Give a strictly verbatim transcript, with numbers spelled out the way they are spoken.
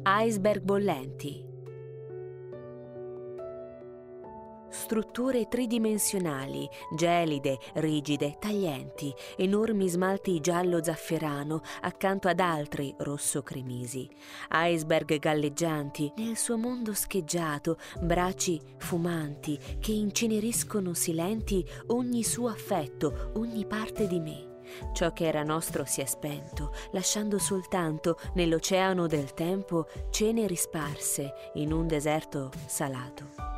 Iceberg bollenti. Strutture tridimensionali, gelide, rigide, taglienti, enormi smalti giallo zafferano accanto ad altri rosso cremisi, iceberg galleggianti nel suo mondo scheggiato, bracci fumanti che inceneriscono silenti ogni suo affetto, ogni parte di me. Ciò che era nostro si è spento, lasciando soltanto nell'oceano del tempo ceneri sparse in un deserto salato.